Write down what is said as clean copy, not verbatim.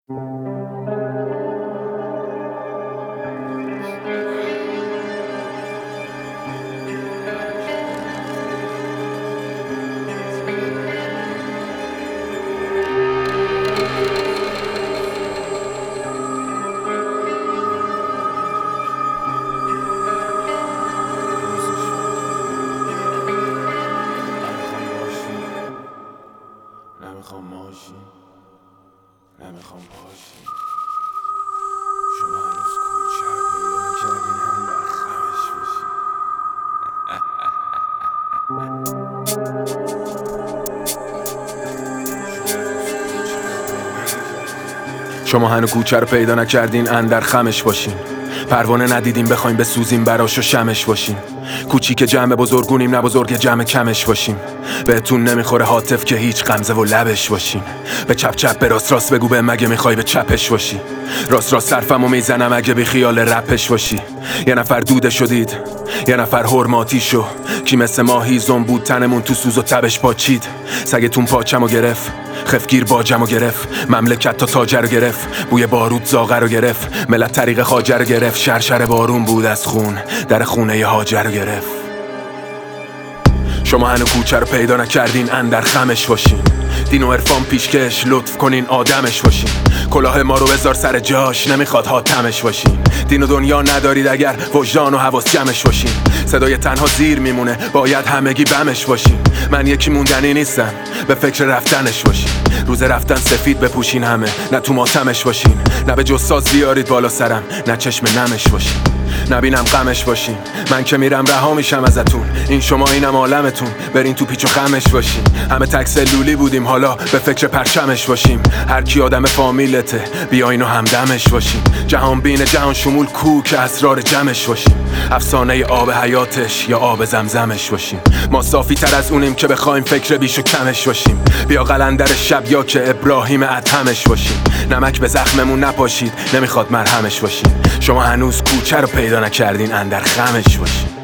نمیخوام ماشین، نمیخوام پاشین. شما هنوز کوچه رو پیدا نکردین هم بر خمش باشین. شما هنوز کوچه رو پیدا نکردین اندر خمش باشین. پروانه ندیدیم بخوایم بسوزیم براش و شمش باشین. کوچیک جمع بزرگونیم نه بزرگ جمع کمش باشیم. بهتون نمیخوره هاتف که هیچ غمزه و لبش باشین. به چپ چپ به راست راست بگو به مگه میخوای به چپش باشی. راست راست صرفمو میزنم اگه بی خیال رپش باشی. یه نفر دوده شدید یه نفر حرماتی شو. کی مثل ما هیزم بود تنمون تو سوز و تبش پاچید. سگتون پاچمو گرفت خفگیر باجمو گرفت. مملکت تا تاجر رو گرفت بوی بارود زاغه رو گرفت. ملت طریق خاجر رو گرفت شرشر بارون بود از خون در خونه ی هاجر رو گرفت. شما هنو کوچه رو پیدا نکردین اندر خمش باشین. دین و عرفان پیشکش لطف کنین آدمش باشین. کلاه ما رو بذار سر جاش نمیخواد حاتمش باشین. دین و دنیا ندارید اگر وجدان و حواس جمعش باشین. صدای تنها زیر میمونه باید همگی بمش باشین. من یکی موندنی نیستم به فکر رفتنش باشین. روز رفتن سفید بپوشین همه نه تو ماتمش باشین. نه به جساز بیارید بالا سرم نه چشم نمش باشین. نبینم غمش باشین من که میرم رها میشم ازتون. این شما اینم عالمتون برین تو پیچ و خمش باشین. همه تک سلولی بودیم حالا به فکر پرچمش باشیم. هر کی آدم فامیلته بیاین و همدمش باشین. جهان بین جهان شمول کو که اسرار جمعش باشین. افسانه آب حیاتش یا آب زمزمش باشیم. ما صافی تر از اونیم که بخوایم فکر بیش و کمش باشیم. بیا قلندر شب یا که ابراهیم ادهمش باشیم. نمک به زخممون نپاشید نمیخواد مرهمش باشیم. شما هنوز کوچه رو پیدا نکردین اندر خمش باشین.